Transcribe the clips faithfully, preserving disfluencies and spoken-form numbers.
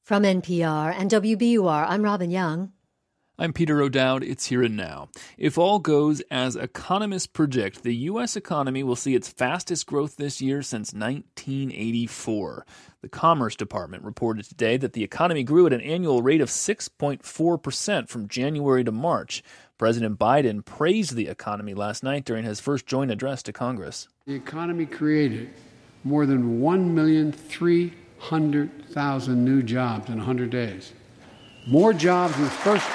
From N P R and W B U R, I'm Robin Young. I'm Peter O'Dowd. It's Here and Now. If all goes as economists predict, the U S economy will see its fastest growth this year since nineteen eighty-four. The Commerce Department reported today that the economy grew at an annual rate of six point four percent from January to March. President Biden praised the economy last night during his first joint address to Congress. The economy created more than one million three hundred thousand new jobs in one hundred days. More jobs in the first...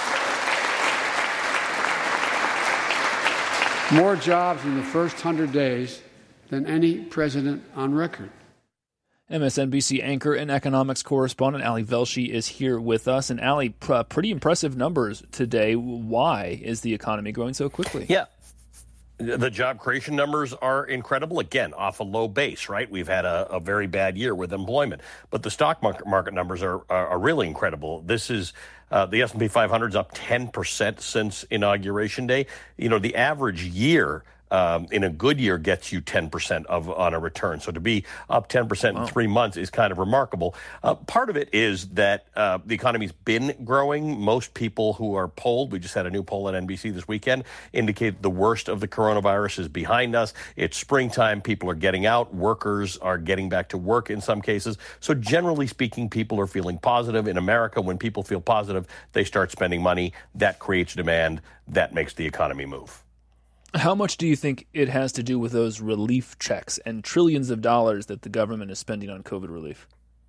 More jobs in the first one hundred days than any president on record. M S N B C anchor and economics correspondent Ali Velshi is here with us. And Ali, pr- pretty impressive numbers today. Why is the economy growing so quickly? Yeah. The job creation numbers are incredible. Again, off a low base, right? We've had a, a very bad year with employment. But the stock market, market numbers are, are, are really incredible. This is uh, the S and P five hundred is up ten percent since Inauguration Day. You know, the average year Um, in a good year gets you ten percent of on a return. So to be up ten percent wow. in three months is kind of remarkable. Uh, part of it is that uh, the economy's been growing. Most people who are polled, we just had a new poll at N B C this weekend, indicate the worst of the coronavirus is behind us. It's springtime. People are getting out. Workers are getting back to work in some cases. So generally speaking, people are feeling positive. In America, when people feel positive, they start spending money. That creates demand. That makes the economy move. How much do you think it has to do with those relief checks and trillions of dollars that the government is spending on COVID relief?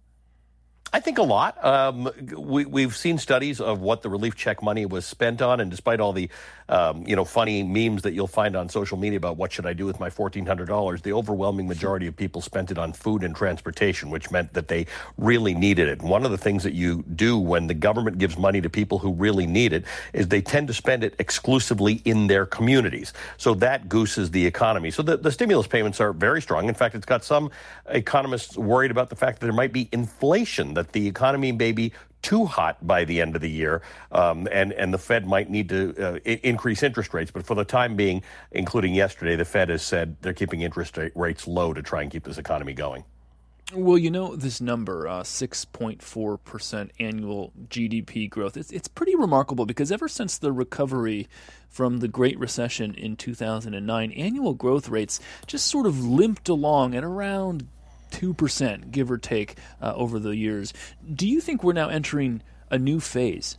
I think a lot. Um, we, we've seen studies of what the relief check money was spent on, and despite all the, um, you know, funny memes that you'll find on social media about what should I do with my fourteen hundred dollars, the overwhelming majority of people spent it on food and transportation, which meant that they really needed it. And one of the things that you do when the government gives money to people who really need it is they tend to spend it exclusively in their communities. So that gooses the economy. So the, the stimulus payments are very strong. In fact, it's got some economists worried about the fact that there might be inflation, that the economy may be too hot by the end of the year, um, and, and the Fed might need to uh, I- increase interest rates. But for the time being, including yesterday, the Fed has said they're keeping interest rates low to try and keep this economy going. Well, you know, this number, uh, six point four percent annual G D P growth, it's, it's pretty remarkable because ever since the recovery from the Great Recession in two thousand nine, annual growth rates just sort of limped along at around two percent, give or take, uh, over the years. Do you think we're now entering a new phase?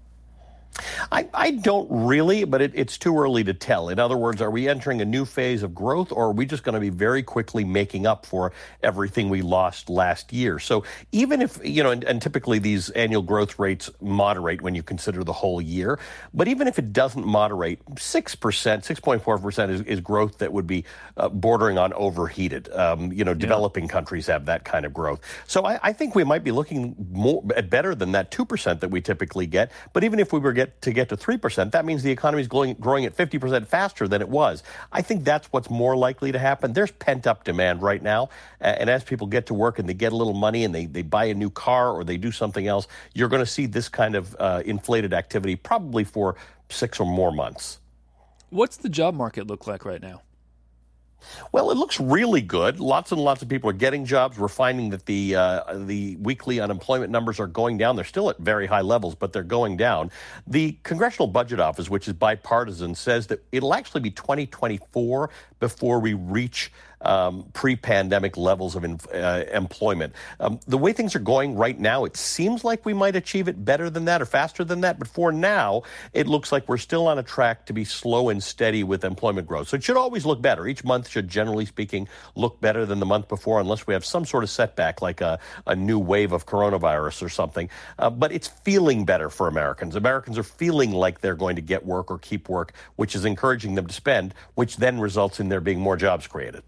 I, I don't really, but it, it's too early to tell. In other words, are we entering a new phase of growth, or are we just going to be very quickly making up for everything we lost last year? So even if, you know, and, and typically these annual growth rates moderate when you consider the whole year, but even if it doesn't moderate, six percent, six point four percent is, is growth that would be uh, bordering on overheated. Um, you know, developing yeah. countries have that kind of growth. So I, I think we might be looking more at better than that two percent that we typically get. But even if we were get to get to three percent, that means the economy is growing, growing at fifty percent faster than it was. I think that's what's more likely to happen. There's pent-up demand right now, and as people get to work and they get a little money and they, they buy a new car or they do something else, you're going to see this kind of uh, inflated activity probably for six or more months. What's the job market look like right now? Well, it looks really good. Lots and lots of people are getting jobs. We're finding that the uh, the weekly unemployment numbers are going down. They're still at very high levels, but they're going down. The Congressional Budget Office, which is bipartisan, says that it'll actually be twenty twenty-four before we reach um, pre-pandemic levels of in, uh, employment. Um, the way things are going right now, it seems like we might achieve it better than that or faster than that. But for now, it looks like we're still on a track to be slow and steady with employment growth. So it should always look better. Each month should, generally speaking, look better than the month before, unless we have some sort of setback like a, a new wave of coronavirus or something. Uh, but it's feeling better for Americans. Americans are feeling like they're going to get work or keep work, which is encouraging them to spend, which then results in there being more jobs created.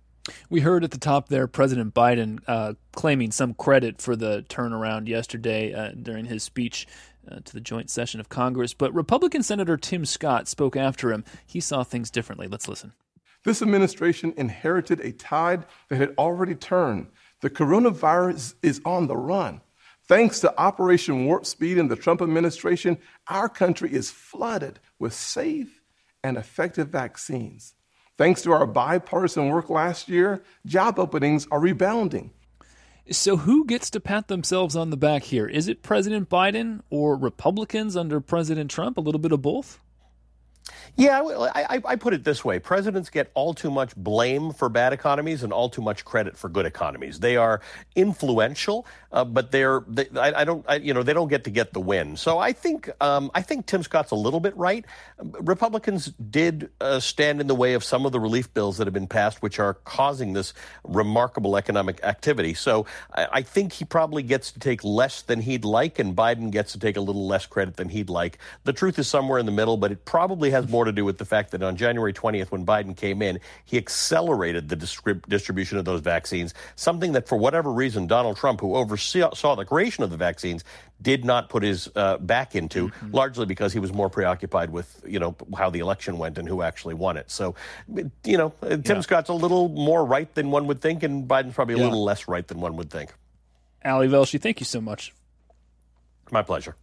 We heard at the top there President Biden uh, claiming some credit for the turnaround yesterday uh, during his speech uh, to the joint session of Congress. But Republican Senator Tim Scott spoke after him. He saw things differently. Let's listen. This administration inherited a tide that had already turned. The coronavirus is on the run. Thanks to Operation Warp Speed and the Trump administration, our country is flooded with safe and effective vaccines. Thanks to our bipartisan work last year, job openings are rebounding. So who gets to pat themselves on the back here? Is it President Biden or Republicans under President Trump? A little bit of both? Yeah, I, I, I put it this way. Presidents get all too much blame for bad economies and all too much credit for good economies. They are influential, uh, but they're they, I, I don't I, you know they don't get to get the win. So I think um, I think Tim Scott's a little bit right. Republicans did uh, stand in the way of some of the relief bills that have been passed, which are causing this remarkable economic activity. So I, I think he probably gets to take less than he'd like, and Biden gets to take a little less credit than he'd like. The truth is somewhere in the middle, but it probably has more to do with the fact that on January twentieth, when Biden came in, he accelerated the distrib- distribution of those vaccines, something that for whatever reason, Donald Trump, who oversaw the creation of the vaccines, did not put his uh, back into, mm-hmm. largely because he was more preoccupied with, you know, how the election went and who actually won it. So, you know, Tim yeah. Scott's a little more right than one would think, and Biden's probably a yeah. little less right than one would think. Ali Velshi, thank you so much. My pleasure.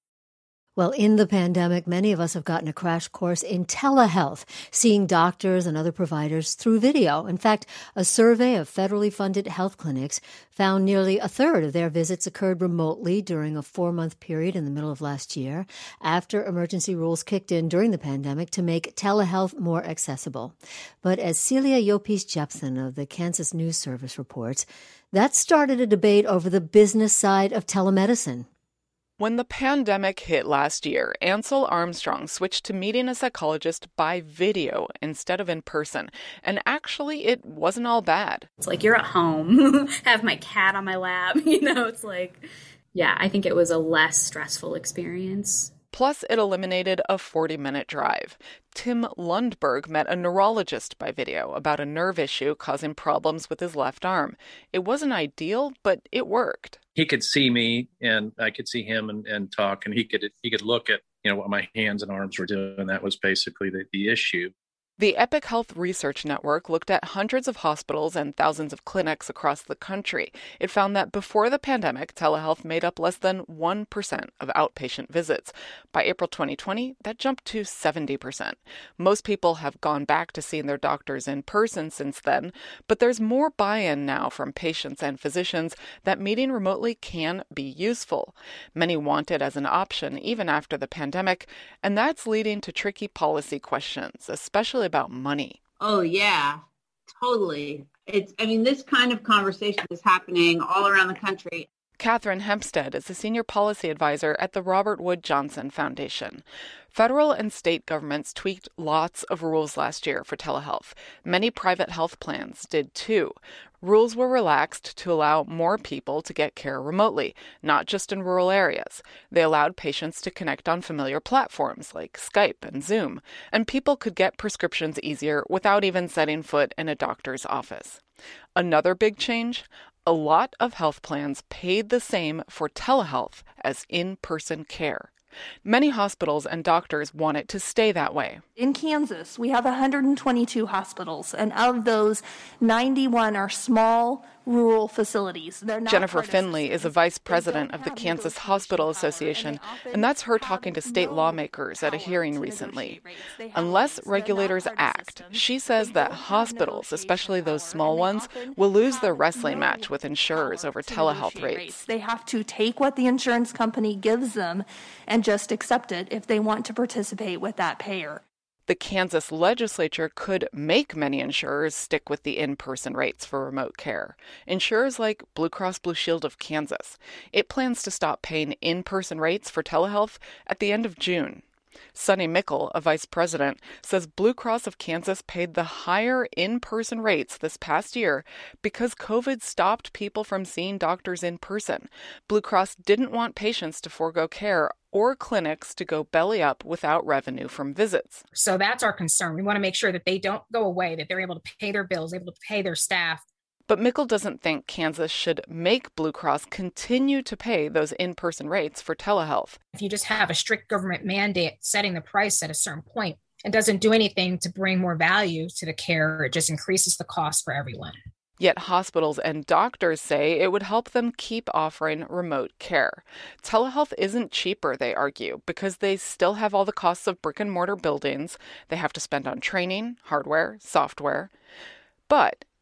Well, in the pandemic, many of us have gotten a crash course in telehealth, seeing doctors and other providers through video. In fact, a survey of federally funded health clinics found nearly a third of their visits occurred remotely during a four-month period in the middle of last year, after emergency rules kicked in during the pandemic to make telehealth more accessible. But as Celia Yopis-Jepson of the Kansas News Service reports, that started a debate over the business side of telemedicine. When the pandemic hit last year, Ansel Armstrong switched to meeting a psychologist by video instead of in person. And actually, it wasn't all bad. It's like you're at home, have my cat on my lap, you know, it's like, yeah, I think it was a less stressful experience. Plus, it eliminated a forty-minute drive. Tim Lundberg met a neurologist by video about a nerve issue causing problems with his left arm. It wasn't ideal, but it worked. He could see me, and I could see him and, and talk, and he could he could look at, you know, what my hands and arms were doing, and that was basically the, the issue. The Epic Health Research Network looked at hundreds of hospitals and thousands of clinics across the country. It found that before the pandemic, telehealth made up less than one percent of outpatient visits. By April twenty twenty, that jumped to seventy percent. Most people have gone back to seeing their doctors in person since then, but there's more buy-in now from patients and physicians that meeting remotely can be useful. Many want it as an option even after the pandemic, and that's leading to tricky policy questions, especially about money. Oh, yeah, totally. It's, I mean, this kind of conversation is happening all around the country. Catherine Hempstead is a senior policy advisor at the Robert Wood Johnson Foundation. Federal and state governments tweaked lots of rules last year for telehealth. Many private health plans did too. Rules were relaxed to allow more people to get care remotely, not just in rural areas. They allowed patients to connect on familiar platforms like Skype and Zoom, and people could get prescriptions easier without even setting foot in a doctor's office. Another big change? A lot of health plans paid the same for telehealth as in-person care. Many hospitals and doctors want it to stay that way. In Kansas, we have one hundred twenty-two hospitals, and of those, ninety-one are small, rural facilities. They're not Jennifer Finley is a vice president of the Kansas Hospital Association, and that's her talking to state lawmakers at a hearing recently. Unless regulators act, she says that hospitals, especially those small ones, will lose their wrestling match with insurers over telehealth rates. They have to take what the insurance company gives them and just accept it if they want to participate with that payer. The Kansas legislature could make many insurers stick with the in-person rates for remote care. Insurers like Blue Cross Blue Shield of Kansas. It plans to stop paying in-person rates for telehealth at the end of June. Sonny Mickle, a vice president, says Blue Cross of Kansas paid the higher in-person rates this past year because COVID stopped people from seeing doctors in person. Blue Cross didn't want patients to forego care or clinics to go belly up without revenue from visits. So that's our concern. We want to make sure that they don't go away, that they're able to pay their bills, able to pay their staff. But Mickle doesn't think Kansas should make Blue Cross continue to pay those in-person rates for telehealth. If you just have a strict government mandate setting the price at a certain point, it doesn't do anything to bring more value to the care. It just increases the cost for everyone. Yet hospitals and doctors say it would help them keep offering remote care. Telehealth isn't cheaper, they argue, because they still have all the costs of brick and mortar buildings. They have to spend on training, hardware, software. But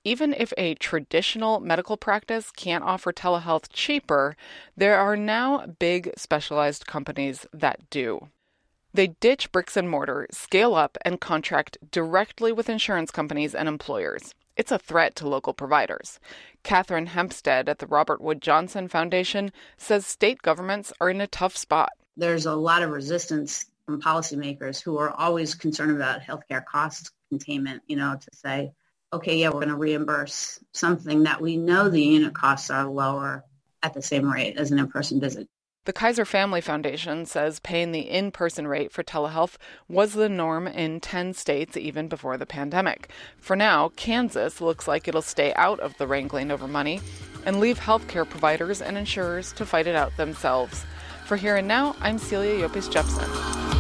even if a traditional medical practice can't offer telehealth cheaper, there are now big specialized companies that do. They ditch bricks and mortar, scale up, and contract directly with insurance companies and employers. It's a threat to local providers. Catherine Hempstead at the Robert Wood Johnson Foundation says state governments are in a tough spot. There's a lot of resistance from policymakers who are always concerned about healthcare cost containment, you know, to say, okay, yeah, we're going to reimburse something that we know the unit costs are lower at the same rate as an in-person visit. The Kaiser Family Foundation says paying the in-person rate for telehealth was the norm in ten states even before the pandemic. For now, Kansas looks like it'll stay out of the wrangling over money and leave healthcare providers and insurers to fight it out themselves. For Here and Now, I'm Celia Yopis-Jepson.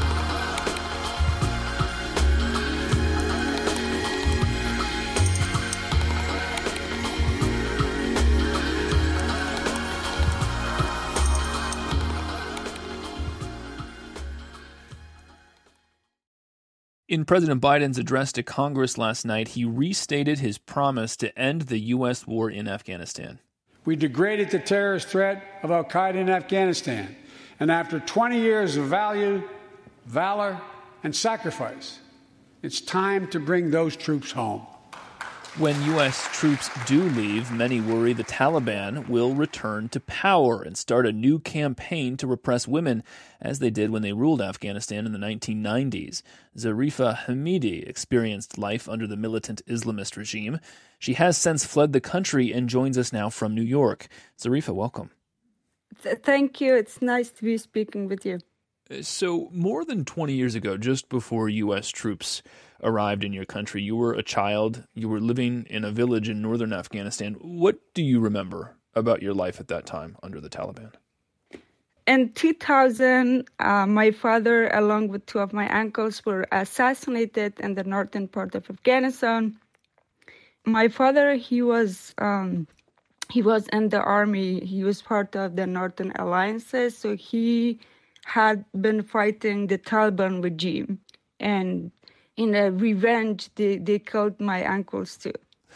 In President Biden's address to Congress last night, he restated his promise to end the U S war in Afghanistan. We degraded the terrorist threat of al-Qaeda in Afghanistan. And after twenty years of value, valor, and sacrifice, it's time to bring those troops home. When U S troops do leave, many worry the Taliban will return to power and start a new campaign to repress women, as they did when they ruled Afghanistan in the nineteen nineties. Zarifa Hamidi experienced life under the militant Islamist regime. She has since fled the country and joins us now from New York. Zarifa, welcome. Thank you. It's nice to be speaking with you. So more than twenty years ago, just before U S troops arrived in your country, you were a child, you were living in a village in northern Afghanistan. What do you remember about your life at that time under the Taliban? In two thousand, uh, my father, along with two of my uncles, were assassinated in the northern part of Afghanistan. My father, he was um, he was in the army. He was part of the Northern Alliances, so he had been fighting the Taliban regime. And in a revenge, they, they killed my uncles too.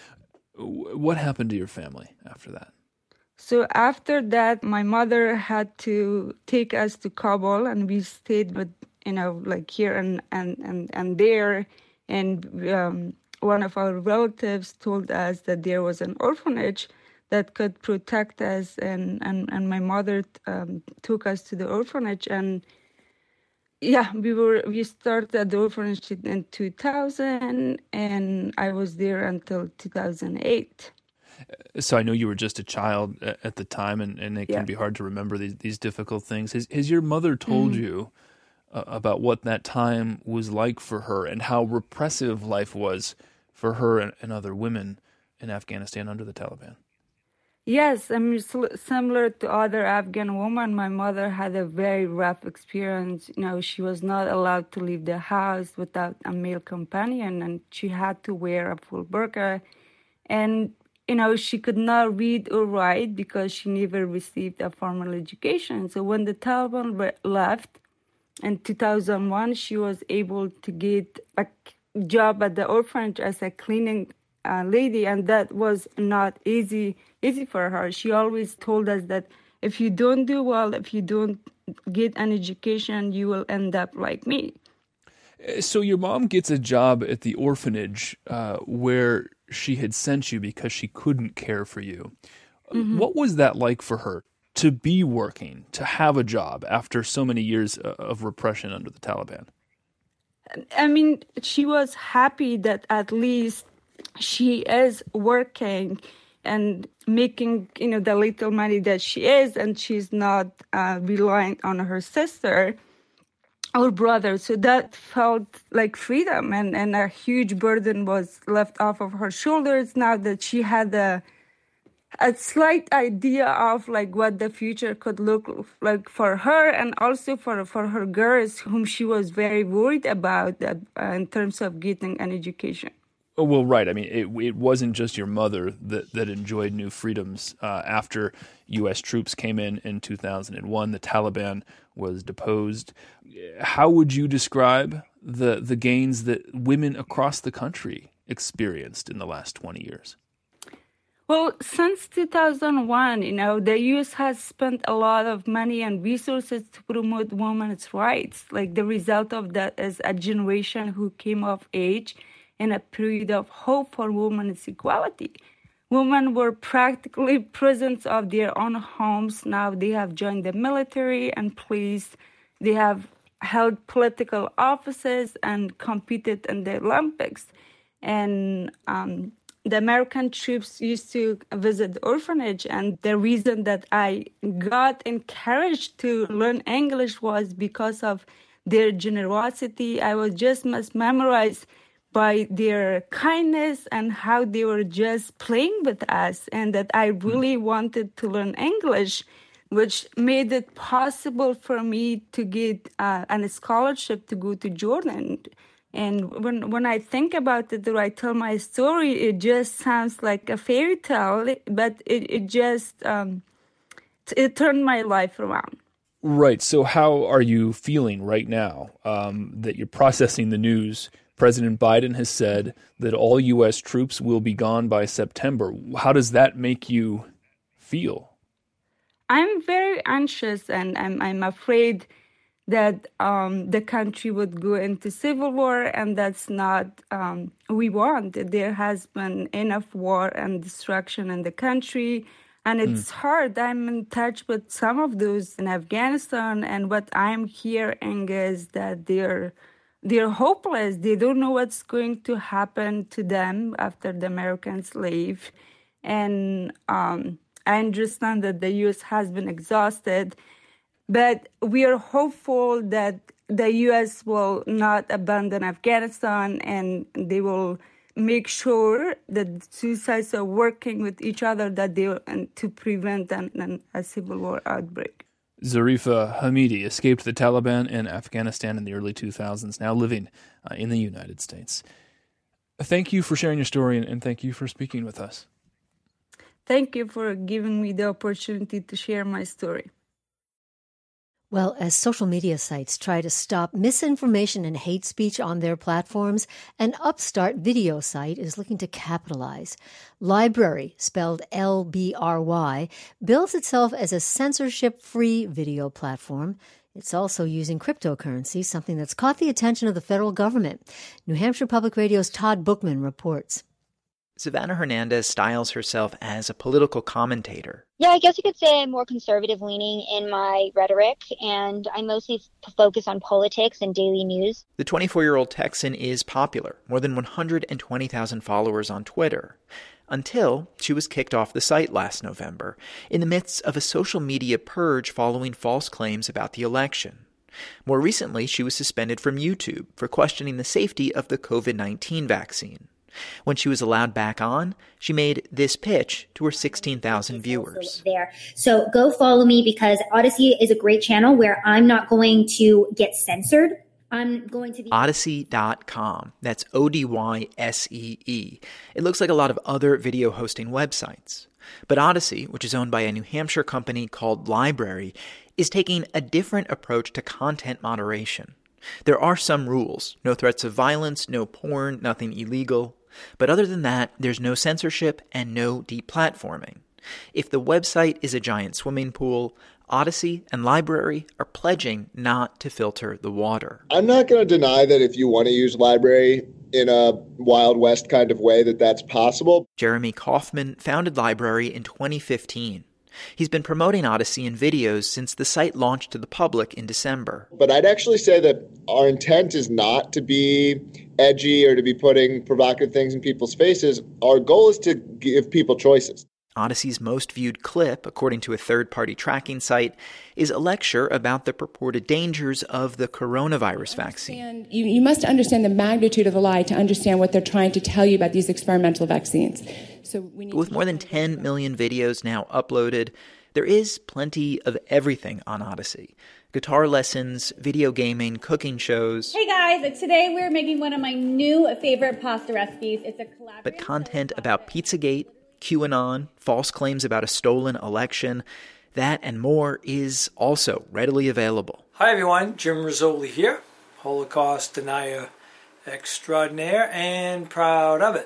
What happened to your family after that? So after that, my mother had to take us to Kabul, and we stayed with, you know, like here and, and, and, and there. And um, one of our relatives told us that there was an orphanage that could protect us. And, and, and my mother um, took us to the orphanage. And yeah, we were we started the orphanage in two thousand, and I was there until two thousand eight. So I know you were just a child at the time, and, and it can yeah. be hard to remember these, these difficult things. Has, has your mother told mm-hmm. you uh, about what that time was like for her and how repressive life was for her and, and other women in Afghanistan under the Taliban? Yes, I mean, similar to other Afghan women, my mother had a very rough experience. You know, she was not allowed to leave the house without a male companion, and she had to wear a full burqa. And, you know, she could not read or write because she never received a formal education. So when the Taliban left in two thousand one, she was able to get a job at the orphanage as a cleaning uh, lady, and that was not easy. easy for her. She always told us that if you don't do well, if you don't get an education, you will end up like me. So your mom gets a job at the orphanage uh, where she had sent you because she couldn't care for you. Mm-hmm. What was that like for her to be working, to have a job after so many years of repression under the Taliban? I mean, she was happy that at least she is working and making, you know, the little money that she is, and she's not uh, relying on her sister or brother. So that felt like freedom, and, and a huge burden was left off of her shoulders now that she had a, a slight idea of like what the future could look like for her, and also for, for her girls, whom she was very worried about that, uh, in terms of getting an education. Oh, well, right. I mean, it it wasn't just your mother that, that enjoyed new freedoms. Uh, after U S troops came in in two thousand one, the Taliban was deposed. How would you describe the, the gains that women across the country experienced in the last twenty years? Well, since two thousand one, you know, the U S has spent a lot of money and resources to promote women's rights. Like the result of that is a generation who came of age in a period of hope for women's equality. Women were practically prisoners of their own homes. Now they have joined the military and police. They have held political offices and competed in the Olympics. And um, the American troops used to visit the orphanage, and the reason that I got encouraged to learn English was because of their generosity. I was just mesmerized by their kindness and how they were just playing with us, and that I really wanted to learn English, which made it possible for me to get uh, a scholarship to go to Jordan. And when when I think about it, or I tell my story, it just sounds like a fairy tale, but it, it just, um, it turned my life around. Right. So how are you feeling right now um, that you're processing the news? President Biden has said that all U S troops will be gone by September. How does that make you feel? I'm very anxious, and I'm, I'm afraid that um, the country would go into civil war, and that's not um, we want. There has been enough war and destruction in the country, and it's mm. hard. I'm in touch with some of those in Afghanistan, and what I'm hearing is that they're they're hopeless. They don't know what's going to happen to them after the Americans leave, and um, I understand that the U S has been exhausted. But we are hopeful that the U S will not abandon Afghanistan, and they will make sure that the two sides are working with each other that they and to prevent an, an, a civil war outbreak. Zarifa Hamidi escaped the Taliban in Afghanistan in the early two thousands, now living uh, in the United States. Thank you for sharing your story, and, and thank you for speaking with us. Thank you for giving me the opportunity to share my story. Well, as social media sites try to stop misinformation and hate speech on their platforms, an upstart video site is looking to capitalize. LBRY, spelled L B R Y, bills itself as a censorship-free video platform. It's also using cryptocurrency, something that's caught the attention of the federal government. New Hampshire Public Radio's Todd Bookman reports. Savannah Hernandez styles herself as a political commentator. Yeah, I guess you could say I'm more conservative-leaning in my rhetoric, and I mostly f- focus on politics and daily news. The twenty-four-year-old Texan is popular, more than one hundred twenty thousand followers on Twitter, until she was kicked off the site last November in the midst of a social media purge following false claims about the election. More recently, she was suspended from YouTube for questioning the safety of the covid nineteen vaccine. When she was allowed back on, she made this pitch to her sixteen thousand viewers. There. So go follow me, because Odysee is a great channel where I'm not going to get censored. I'm going to be... Odysee dot com. That's O D Y S E E. It looks like a lot of other video hosting websites. But Odysee, which is owned by a New Hampshire company called LBRY, is taking a different approach to content moderation. There are some rules. No threats of violence, no porn, nothing illegal. But other than that, there's no censorship and no deplatforming. If the website is a giant swimming pool, Odysee and LBRY are pledging not to filter the water. I'm not going to deny that if you want to use LBRY in a Wild West kind of way, that that's possible. Jeremy Kaufman founded LBRY in twenty fifteen. He's been promoting Odysee in videos since the site launched to the public in December. But I'd actually say that our intent is not to be edgy or to be putting provocative things in people's faces. Our goal is to give people choices. Odysee's most viewed clip, according to a third-party tracking site, is a lecture about the purported dangers of the coronavirus vaccine. You, you must understand the magnitude of the lie to understand what they're trying to tell you about these experimental vaccines. So we need With more than ten million videos now uploaded, there is plenty of everything on Odysee. Guitar lessons, video gaming, cooking shows. Hey guys, today we're making one of my new favorite pasta recipes. It's a collaborative... But content about Pizzagate, QAnon, false claims about a stolen election, that and more is also readily available. Hi everyone, Jim Rizzoli here, Holocaust denier extraordinaire and proud of it.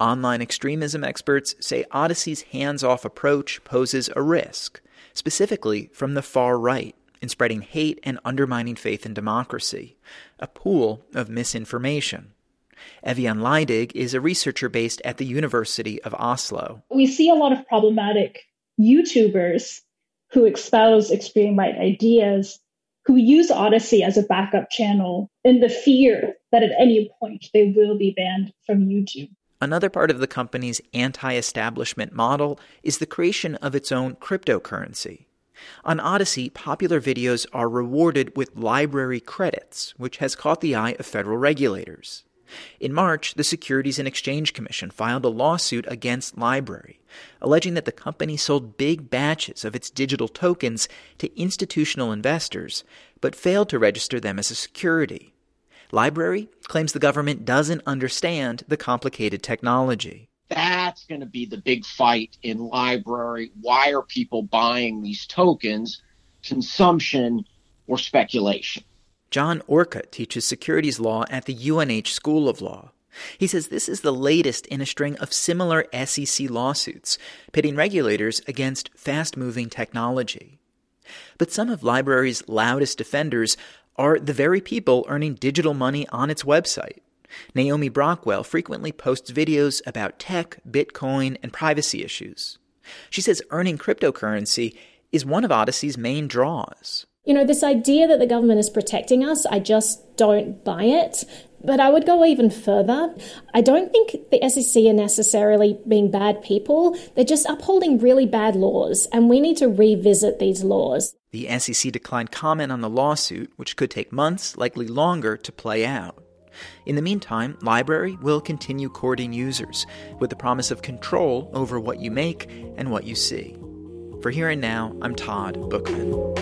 Online extremism experts say Odyssey's hands-off approach poses a risk, specifically from the far right, in spreading hate and undermining faith in democracy, a pool of misinformation. Evian Leidig is a researcher based at the University of Oslo. We see a lot of problematic YouTubers who espouse extreme right ideas, who use Odyssey as a backup channel in the fear that at any point they will be banned from YouTube. Another part of the company's anti-establishment model is the creation of its own cryptocurrency. On Odyssey, popular videos are rewarded with library credits, which has caught the eye of federal regulators. In March, the Securities and Exchange Commission filed a lawsuit against LBRY, alleging that the company sold big batches of its digital tokens to institutional investors, but failed to register them as a security. LBRY claims the government doesn't understand the complicated technology. That's going to be the big fight in LBRY. Why are people buying these tokens? Consumption or speculation? John Orca teaches securities law at the U N H School of Law. He says this is the latest in a string of similar S E C lawsuits, pitting regulators against fast-moving technology. But some of LBRY's loudest defenders are the very people earning digital money on its website. Naomi Brockwell frequently posts videos about tech, Bitcoin, and privacy issues. She says earning cryptocurrency is one of Odyssey's main draws. You know, this idea that the government is protecting us, I just don't buy it. But I would go even further. I don't think the S E C are necessarily being bad people. They're just upholding really bad laws, and we need to revisit these laws. The S E C declined comment on the lawsuit, which could take months, likely longer, to play out. In the meantime, LBRY will continue courting users with the promise of control over what you make and what you see. For Here and Now, I'm Todd Bookman.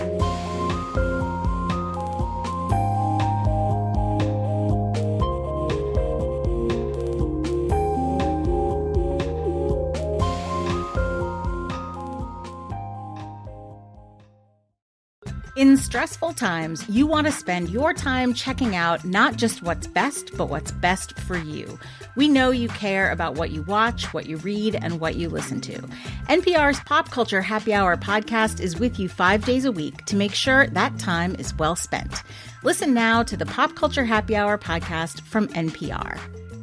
In stressful times, you want to spend your time checking out not just what's best, but what's best for you. We know you care about what you watch, what you read, and what you listen to. N P R's Pop Culture Happy Hour podcast is with you five days a week to make sure that time is well spent. Listen now to the Pop Culture Happy Hour podcast from N P R.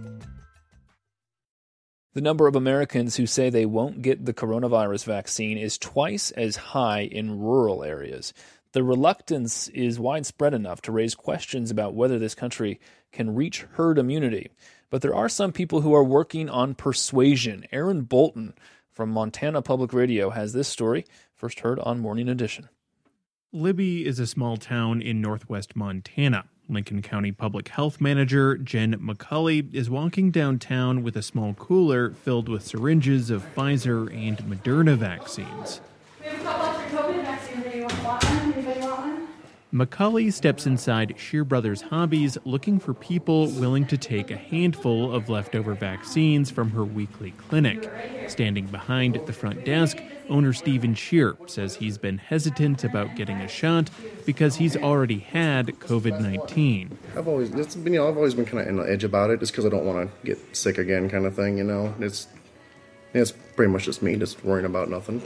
The number of Americans who say they won't get the coronavirus vaccine is twice as high in rural areas. The reluctance is widespread enough to raise questions about whether this country can reach herd immunity. But there are some people who are working on persuasion. Aaron Bolton from Montana Public Radio has this story, first heard on Morning Edition. Libby is a small town in northwest Montana. Lincoln County Public Health Manager Jen McCulley is walking downtown with a small cooler filled with syringes of Pfizer and Moderna vaccines. We have a couple extra COVID vaccines. Anyone want one? Anybody want one? McCulley steps inside Shear Brothers Hobbies looking for people willing to take a handful of leftover vaccines from her weekly clinic. Standing behind the front desk, owner Stephen Shear says he's been hesitant about getting a shot because he's already had COVID nineteen. I've always, it's been, you know, I've always been kind of on the edge about it, just because I don't want to get sick again, kind of thing. You know, it's it's pretty much just me, just worrying about nothing.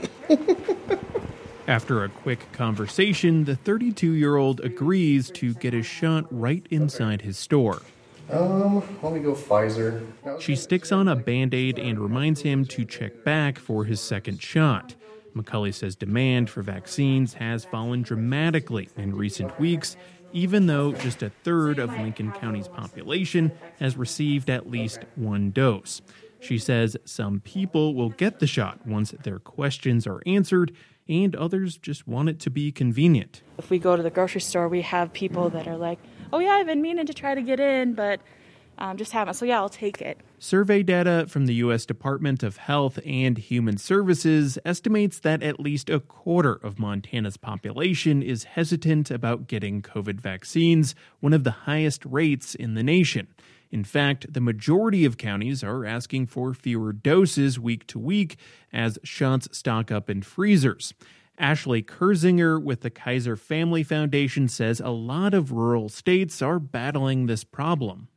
After a quick conversation, the thirty-two-year-old agrees to get a shot right inside his store. Um, let me go Pfizer. She sticks on a Band-Aid and reminds him to check back for his second shot. McCulley says demand for vaccines has fallen dramatically in recent weeks, even though just a third of Lincoln County's population has received at least one dose. She says some people will get the shot once their questions are answered, and others just want it to be convenient. If we go to the grocery store, we have people that are like, oh yeah, I've been meaning to try to get in, but um, just haven't. So yeah, I'll take it. Survey data from the U S Department of Health and Human Services estimates that at least a quarter of Montana's population is hesitant about getting COVID vaccines, one of the highest rates in the nation. In fact, the majority of counties are asking for fewer doses week to week as shots stock up in freezers. Ashley Kurzinger with the Kaiser Family Foundation says a lot of rural states are battling this problem.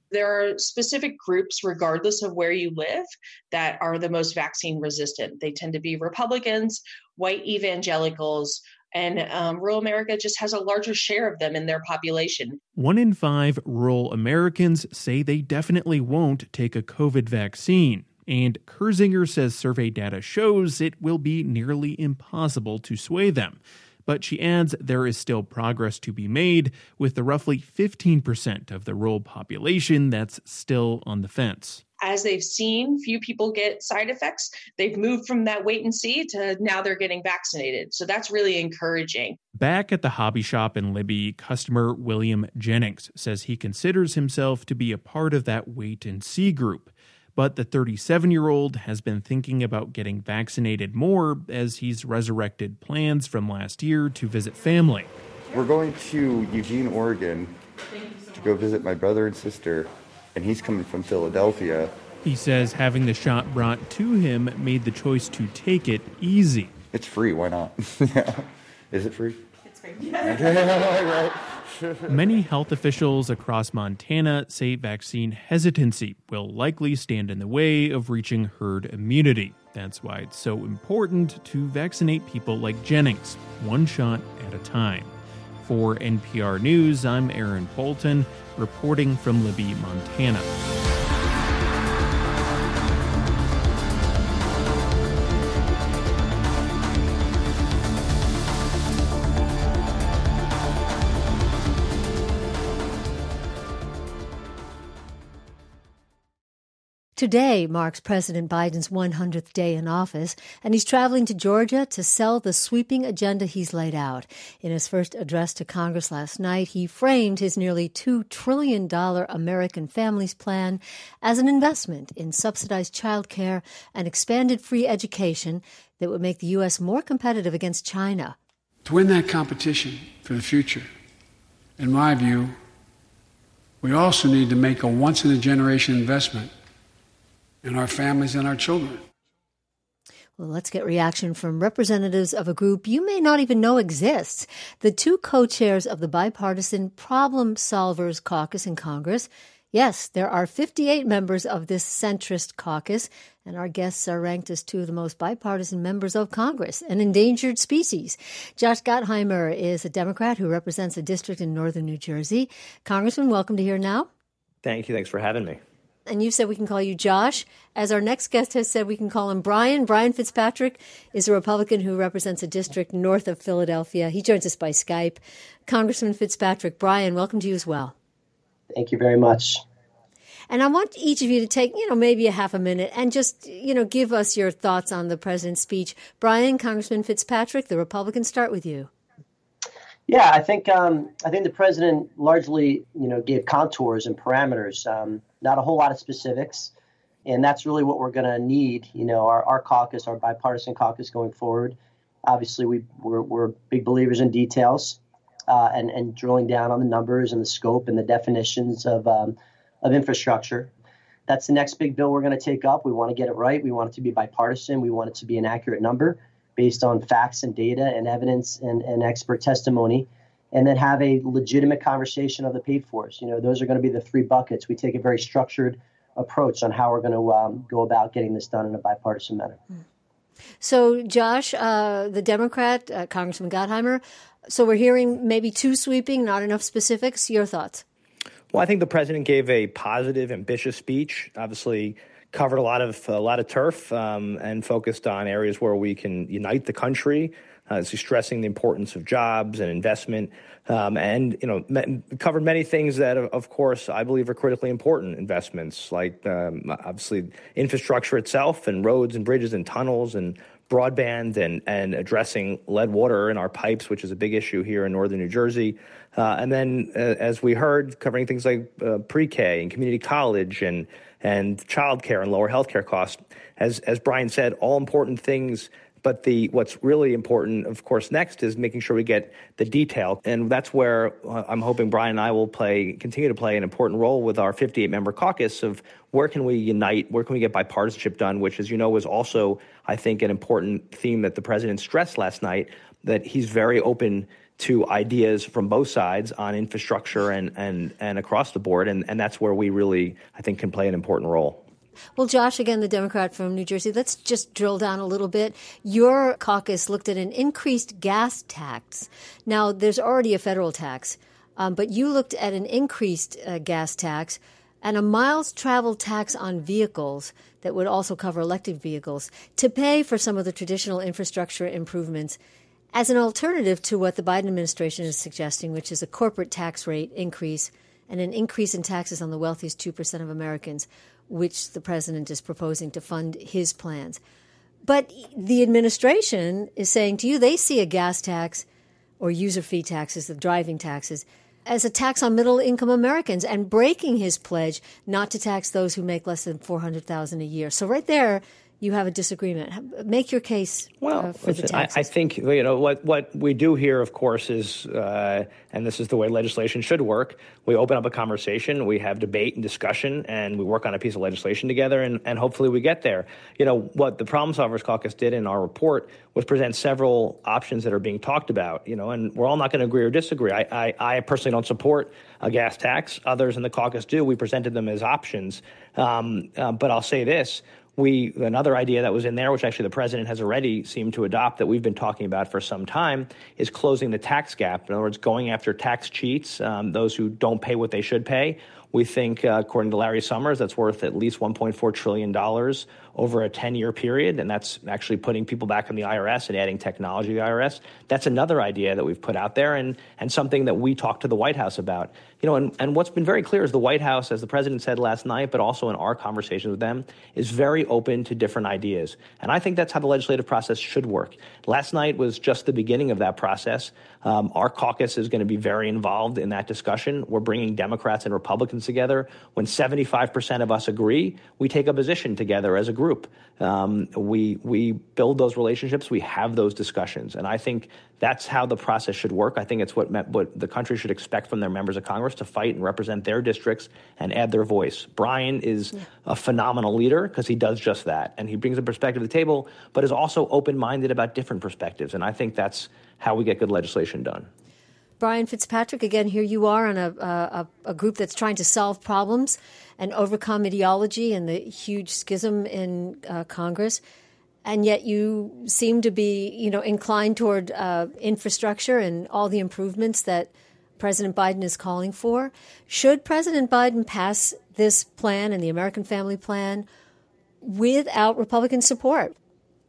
There are specific groups, regardless of where you live, that are the most vaccine resistant. They tend to be Republicans, white evangelicals, and um, rural America just has a larger share of them in their population. One in five rural Americans say they definitely won't take a COVID vaccine. And Kurzinger says survey data shows it will be nearly impossible to sway them. But she adds there is still progress to be made, with the roughly fifteen percent of the rural population that's still on the fence. As they've seen few people get side effects, they've moved from that wait and see to now they're getting vaccinated. So that's really encouraging. Back at the hobby shop in Libby, customer William Jennings says he considers himself to be a part of that wait and see group. But the thirty-seven-year-old has been thinking about getting vaccinated more as he's resurrected plans from last year to visit family. We're going to Eugene, Oregon to go visit my brother and sister, and he's coming from Philadelphia. He says having the shot brought to him made the choice to take it easy. It's free, why not? Is it free? It's free. Right. Many health officials across Montana say vaccine hesitancy will likely stand in the way of reaching herd immunity. That's why it's so important to vaccinate people like Jennings, one shot at a time. For N P R News, I'm Aaron Bolton, reporting from Libby, Montana. Today marks President Biden's one hundredth day in office, and he's traveling to Georgia to sell the sweeping agenda he's laid out. In his first address to Congress last night, he framed his nearly two trillion dollars American Families Plan as an investment in subsidized child care and expanded free education that would make the U S more competitive against China. To win that competition for the future, in my view, we also need to make a once-in-a-generation investment in our families and our children. Well, let's get reaction from representatives of a group you may not even know exists. The two co-chairs of the bipartisan Problem Solvers Caucus in Congress. Yes, there are fifty-eight members of this centrist caucus, and our guests are ranked as two of the most bipartisan members of Congress, an endangered species. Josh Gottheimer is a Democrat who represents a district in northern New Jersey. Congressman, welcome to Here Now. Thank you. Thanks for having me. And you said we can call you Josh. As our next guest has said, we can call him Brian. Brian Fitzpatrick is a Republican who represents a district north of Philadelphia. He joins us by Skype. Congressman Fitzpatrick, Brian, welcome to you as well. Thank you very much. And I want each of you to take, you know, maybe a half a minute and just, you know, give us your thoughts on the president's speech. Brian, Congressman Fitzpatrick, the Republicans, start with you. Yeah, I think um, I think the president largely, you know, gave contours and parameters, um, not a whole lot of specifics. And that's really what we're going to need, you know, our, our caucus, our bipartisan caucus going forward. Obviously, we, we're, we're big believers in details uh, and, and drilling down on the numbers and the scope and the definitions of um, of infrastructure. That's the next big bill we're going to take up. We want to get it right. We want it to be bipartisan. We want it to be an accurate number based on facts and data and evidence and, and expert testimony, and then have a legitimate conversation of the paid fors. You know, those are going to be the three buckets. We take a very structured approach on how we're going to um, go about getting this done in a bipartisan manner. So, Josh, uh, the Democrat, uh, Congressman Gottheimer, so we're hearing maybe too sweeping, not enough specifics. Your thoughts? Well, I think the president gave a positive, ambitious speech. Obviously, covered a lot of a lot of turf um, and focused on areas where we can unite the country. Uh, so stressing the importance of jobs and investment, um, and you know, me- covered many things that, of course, I believe are critically important investments, like um, obviously infrastructure itself, and roads and bridges and tunnels and broadband, and and addressing lead water in our pipes, which is a big issue here in northern New Jersey. Uh, and then, uh, as we heard, covering things like uh, pre-K and community college and and childcare and lower healthcare costs. As as Brian said, all important things. But the what's really important, of course, next is making sure we get the detail. And that's where uh, I'm hoping Brian and I will play, continue to play an important role with our fifty-eight member caucus of where can we unite, where can we get bipartisanship done, which, as you know, was also, I think, an important theme that the president stressed last night, that he's very open to ideas from both sides on infrastructure and and, and across the board. And, and that's where we really, I think, can play an important role. Well, Josh, again, the Democrat from New Jersey, let's just drill down a little bit. Your caucus looked at an increased gas tax. Now, there's already a federal tax, um, but you looked at an increased uh, gas tax and a miles traveled tax on vehicles that would also cover electric vehicles to pay for some of the traditional infrastructure improvements as an alternative to what the Biden administration is suggesting, which is a corporate tax rate increase and an increase in taxes on the wealthiest two percent of Americans, which the president is proposing to fund his plans. But the administration is saying to you they see a gas tax or user fee taxes, the driving taxes, as a tax on middle-income Americans and breaking his pledge not to tax those who make less than four hundred thousand dollars a year. So right there, you have a disagreement. Make your case well, uh, for listen, the taxes. I, I think, you know, what, what we do here, of course, is, uh, and this is the way legislation should work, we open up a conversation, we have debate and discussion, and we work on a piece of legislation together, and, and hopefully we get there. You know, what the Problem Solvers Caucus did in our report was present several options that are being talked about, you know, and we're all not going to agree or disagree. I, I, I personally don't support a gas tax. Others in the caucus do. We presented them as options. Um, uh, but I'll say this. We another idea that was in there, which actually the president has already seemed to adopt, that we've been talking about for some time, is closing the tax gap. In other words, going after tax cheats, um, those who don't pay what they should pay. We think, uh, according to Larry Summers, that's worth at least one point four trillion dollars over a ten-year period, and that's actually putting people back in the I R S and adding technology to the I R S. That's another idea that we've put out there, and, and something that we talked to the White House about. You know, and, and what's been very clear is the White House, as the president said last night, but also in our conversations with them, is very open to different ideas. And I think that's how the legislative process should work. Last night was just the beginning of that process. Um, our caucus is going to be very involved in that discussion. We're bringing Democrats and Republicans together. When seventy-five percent of us agree, we take a position together as a group. Um, we we build those relationships. We have those discussions. And I think that's how the process should work. I think it's what, met, what the country should expect from their members of Congress, to fight and represent their districts and add their voice. Brian is yeah. a phenomenal leader because he does just that. And he brings a perspective to the table, but is also open-minded about different perspectives. And I think that's how we get good legislation done. Brian Fitzpatrick, again, here you are on a, a, a group that's trying to solve problems and overcome ideology and the huge schism in uh, Congress. And yet you seem to be, you know, inclined toward uh, infrastructure and all the improvements that President Biden is calling for. Should President Biden pass this plan and the American Family Plan without Republican support?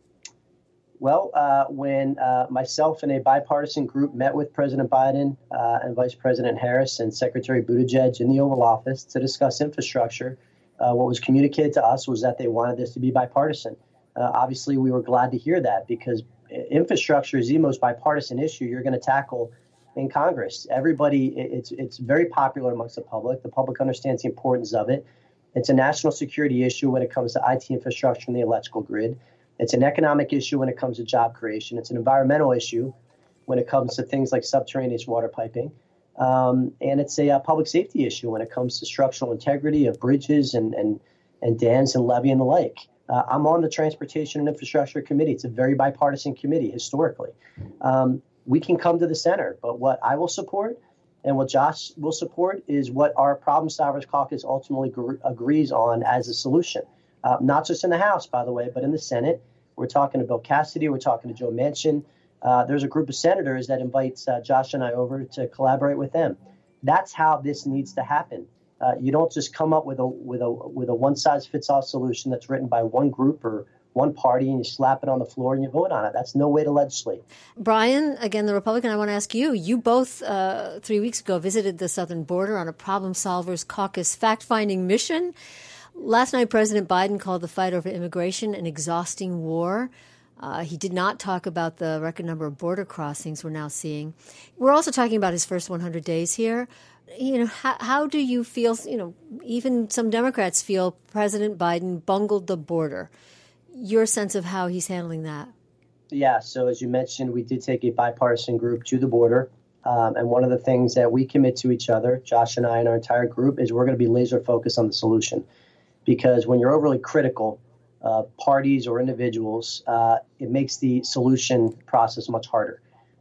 Well, uh, when uh, myself and a bipartisan group met with President Biden uh, and Vice President Harris and Secretary Buttigieg in the Oval Office to discuss infrastructure, uh, what was communicated to us was that they wanted this to be bipartisan. Uh, obviously, we were glad to hear that, because infrastructure is the most bipartisan issue you're going to tackle in Congress. Everybody, it's it's very popular amongst the public. The public understands the importance of it. It's a national security issue when it comes to I T infrastructure and the electrical grid. It's an economic issue when it comes to job creation. It's an environmental issue when it comes to things like subterranean water piping. Um, and it's a, a public safety issue when it comes to structural integrity of bridges and, and, and dams and levee and the like. Uh, I'm on the Transportation and Infrastructure Committee. It's a very bipartisan committee historically. Um, we can come to the center, but what I will support and what Josh will support is what our Problem Solvers Caucus ultimately gr- agrees on as a solution. Uh, not just in the House, by the way, but in the Senate. We're talking to Bill Cassidy. We're talking to Joe Manchin. Uh, there's a group of senators that invites uh, Josh and I over to collaborate with them. That's how this needs to happen. Uh, you don't just come up with a with a with a one-size-fits-all solution that's written by one group or one party and you slap it on the floor and you vote on it. That's no way to legislate. Brian, again, the Republican, I want to ask you, you both uh, three weeks ago visited the southern border on a Problem Solvers Caucus fact-finding mission. Last night, President Biden called the fight over immigration an exhausting war. Uh, he did not talk about the record number of border crossings we're now seeing. We're also talking about his first one hundred days here. You know, how, how do you feel, you know, even some Democrats feel President Biden bungled the border. Your sense of how he's handling that? Yeah, so as you mentioned, we did take a bipartisan group to the border. Um, and one of the things that we commit to each other, Josh and I and our entire group, is we're going to be laser focused on the solution. Because when you're overly critical of parties or individuals, uh, it makes the solution process much harder.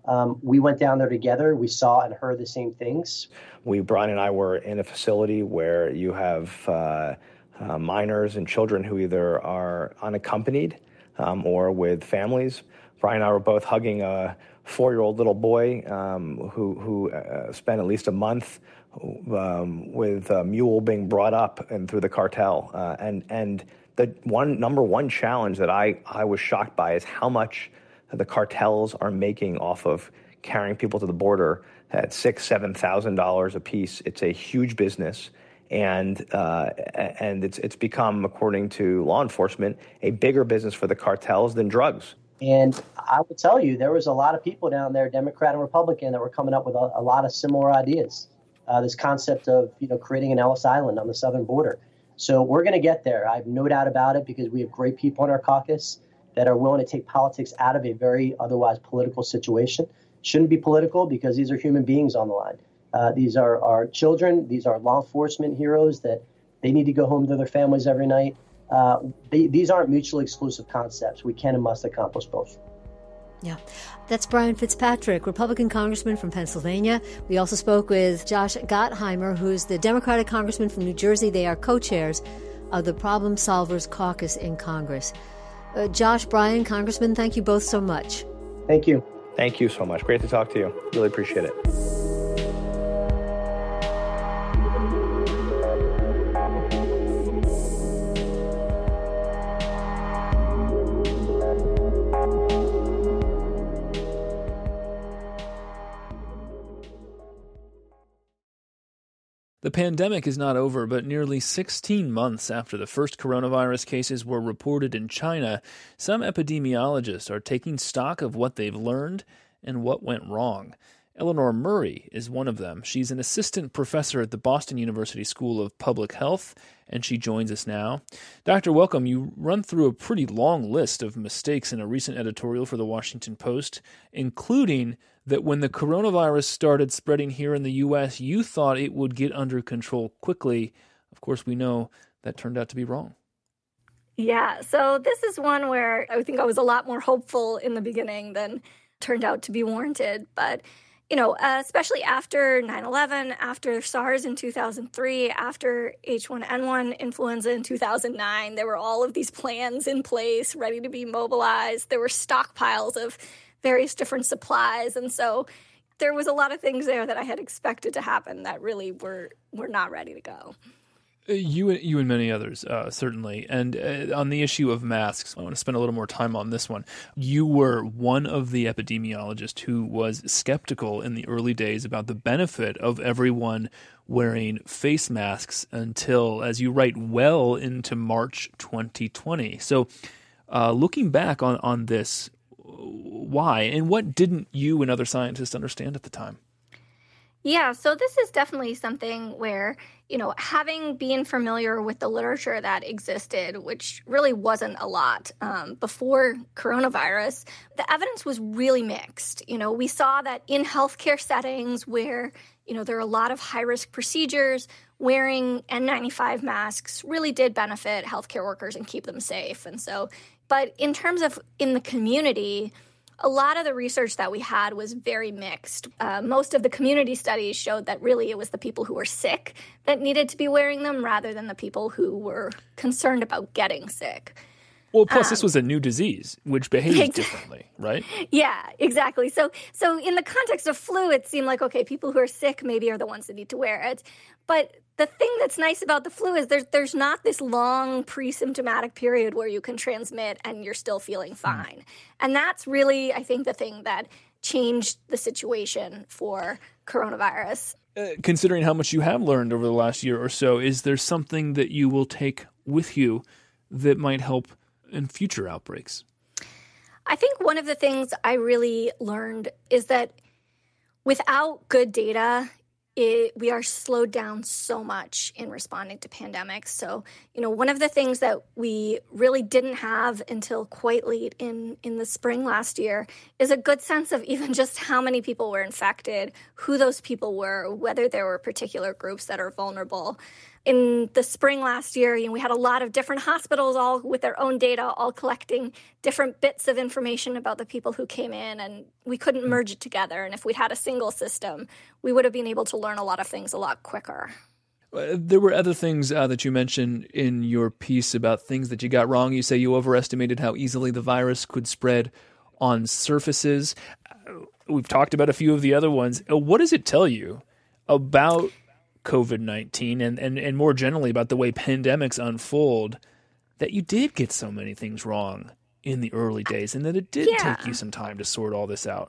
Um, we went down there together. We saw and heard the same things. We, Brian and I, were in a facility where you have uh, uh, minors and children who either are unaccompanied um, or with families. Brian and I were both hugging a four-year-old little boy um, who, who uh, spent at least a month um, with a mule being brought up and through the cartel. Uh, and and the one number one challenge that I, I was shocked by is how much the cartels are making off of carrying people to the border at six, seven thousand dollars a piece. It's a huge business, and uh, and it's it's become, according to law enforcement, a bigger business for the cartels than drugs. And I will tell you, there was a lot of people down there, Democrat and Republican, that were coming up with a, a lot of similar ideas. Uh, this concept of you know creating an Ellis Island on the southern border. So we're going to get there. I have no doubt about it, because we have great people in our caucus that are willing to take politics out of a very otherwise political situation. Shouldn't be political, because these are human beings on the line. Uh, these are our children. These are law enforcement heroes that they need to go home to their families every night. Uh, they, these aren't mutually exclusive concepts. We can and must accomplish both. Yeah, that's Brian Fitzpatrick, Republican congressman from Pennsylvania. We also spoke with Josh Gottheimer, who's the Democratic congressman from New Jersey. They are co-chairs of the Problem Solvers Caucus in Congress. Uh, Josh, Brian, Congressman, thank you both so much. Thank you. Thank you so much. Great to talk to you. Really appreciate it. The pandemic is not over, but nearly sixteen months after the first coronavirus cases were reported in China, some epidemiologists are taking stock of what they've learned and what went wrong. Eleanor Murray is one of them. She's an assistant professor at the Boston University School of Public Health, and she joins us now. Doctor, welcome. You run through a pretty long list of mistakes in a recent editorial for the Washington Post, including that when the coronavirus started spreading here in the U S, you thought it would get under control quickly. Of course, we know that turned out to be wrong. Yeah, so this is one where I think I was a lot more hopeful in the beginning than turned out to be warranted. But, you know, uh, especially after nine eleven, after SARS in two thousand three, after H one N one influenza in two thousand nine, there were all of these plans in place, ready to be mobilized. There were stockpiles of various different supplies. And so there was a lot of things there that I had expected to happen that really were were not ready to go. You, you and many others, uh, certainly. And uh, on the issue of masks, I want to spend a little more time on this one. You were one of the epidemiologists who was skeptical in the early days about the benefit of everyone wearing face masks until, as you write, well into March twenty twenty. So uh, looking back on, on this, why and what didn't you and other scientists understand at the time? Yeah, so this is definitely something where, you know, having been familiar with the literature that existed, which really wasn't a lot um, before coronavirus, the evidence was really mixed. You know, we saw that in healthcare settings where, you know, there are a lot of high-risk procedures, wearing N ninety-five masks really did benefit healthcare workers and keep them safe. And so, but in terms of in the community, a lot of the research that we had was very mixed. Uh, most of the community studies showed that really it was the people who were sick that needed to be wearing them rather than the people who were concerned about getting sick. Well, plus um, this was a new disease, which behaves exactly. differently, right? Yeah, exactly. So so in the context of flu, it seemed like, okay, people who are sick maybe are the ones that need to wear it. But the thing that's nice about the flu is there's, there's not this long pre-symptomatic period where you can transmit and you're still feeling fine. Mm. And that's really, I think, the thing that changed the situation for coronavirus. Uh, considering how much you have learned over the last year or so, is there something that you will take with you that might help in future outbreaks? I think one of the things I really learned is that without good data, It, we are slowed down so much in responding to pandemics. So, you know, one of the things that we really didn't have until quite late in, in the spring last year is a good sense of even just how many people were infected, who those people were, whether there were particular groups that are vulnerable. in the spring last year, you know, we had a lot of different hospitals all with their own data, all collecting different bits of information about the people who came in, and we couldn't merge it together. And if we'd had a single system, we would have been able to learn a lot of things a lot quicker. There were other things uh, that you mentioned in your piece about things that you got wrong. You say you overestimated how easily the virus could spread on surfaces. We've talked about a few of the other ones. What does it tell you about COVID nineteen and, and, and more generally about the way pandemics unfold that you did get so many things wrong in the early days and that it did Yeah. take you some time to sort all this out?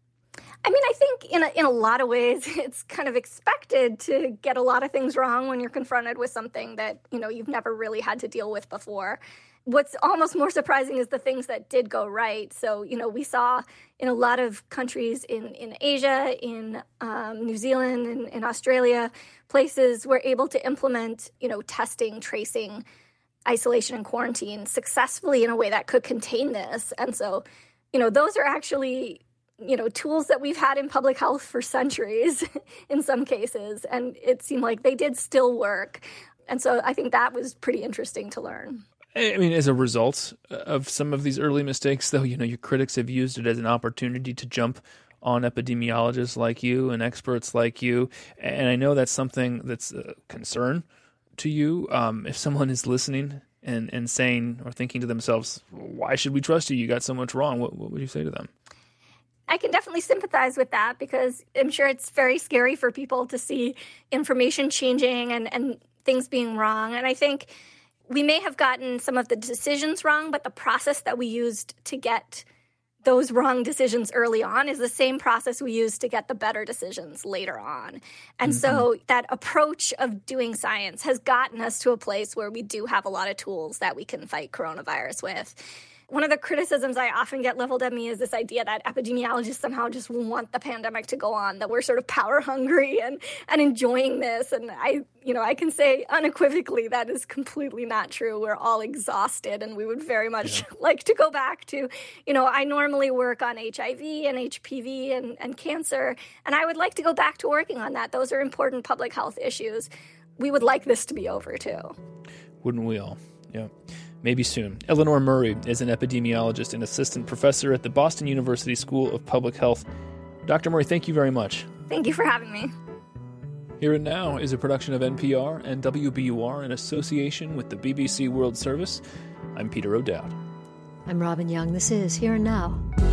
I mean, I think in a, in a lot of ways, it's kind of expected to get a lot of things wrong when you're confronted with something that, you know, you've never really had to deal with before. What's almost more surprising is the things that did go right. So, you know, we saw in a lot of countries in, in Asia, in um, New Zealand, in, in Australia, places were able to implement, you know, testing, tracing, isolation, and quarantine successfully in a way that could contain this. And so, you know, those are actually, you know, tools that we've had in public health for centuries in some cases, and it seemed like they did still work. And so I think that was pretty interesting to learn. I mean, as a result of some of these early mistakes, though, you know, your critics have used it as an opportunity to jump on epidemiologists like you and experts like you. And I know that's something that's a concern to you. Um, if someone is listening and, and saying or thinking to themselves, why should we trust you? You got so much wrong. What, what would you say to them? I can definitely sympathize with that because I'm sure it's very scary for people to see information changing and, and things being wrong. And I think we may have gotten some of the decisions wrong, but the process that we used to get those wrong decisions early on is the same process we use to get the better decisions later on. And mm-hmm. so that approach of doing science has gotten us to a place where we do have a lot of tools that we can fight coronavirus with. One of the criticisms I often get leveled at me is this idea that epidemiologists somehow just want the pandemic to go on, that we're sort of power hungry and, and enjoying this. And I, you know, I can say unequivocally that is completely not true. We're all exhausted and we would very much yeah. like to go back to, you know, I normally work on H I V and H P V and, and cancer, and I would like to go back to working on that. Those are important public health issues. We would like this to be over too. Wouldn't we all? Yeah. Maybe soon. Eleanor Murray is an epidemiologist and assistant professor at the Boston University School of Public Health. Doctor Murray, thank you very much. Thank you for having me. Here and Now is a production of N P R and W B U R in association with the B B C World Service. I'm Peter O'Dowd. I'm Robin Young. This is Here and Now.